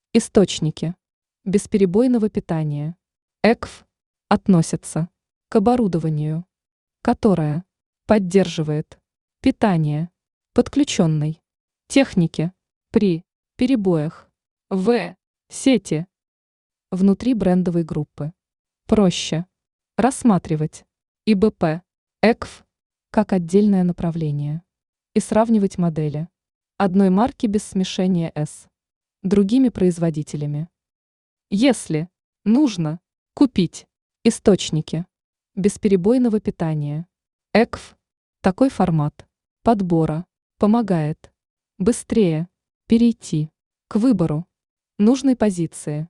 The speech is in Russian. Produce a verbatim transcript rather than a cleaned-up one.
Источники бесперебойного питания. ЭКФ относятся к оборудованию, которое поддерживает питание подключенной техники при перебоях в сети внутри брендовой группы. Проще рассматривать ИБП ЭКФ как отдельное направление и сравнивать модели одной марки без смешения с другими производителями. Если нужно купить источники бесперебойного питания, ЭКФ, такой формат подбора помогает быстрее перейти к выбору нужной позиции.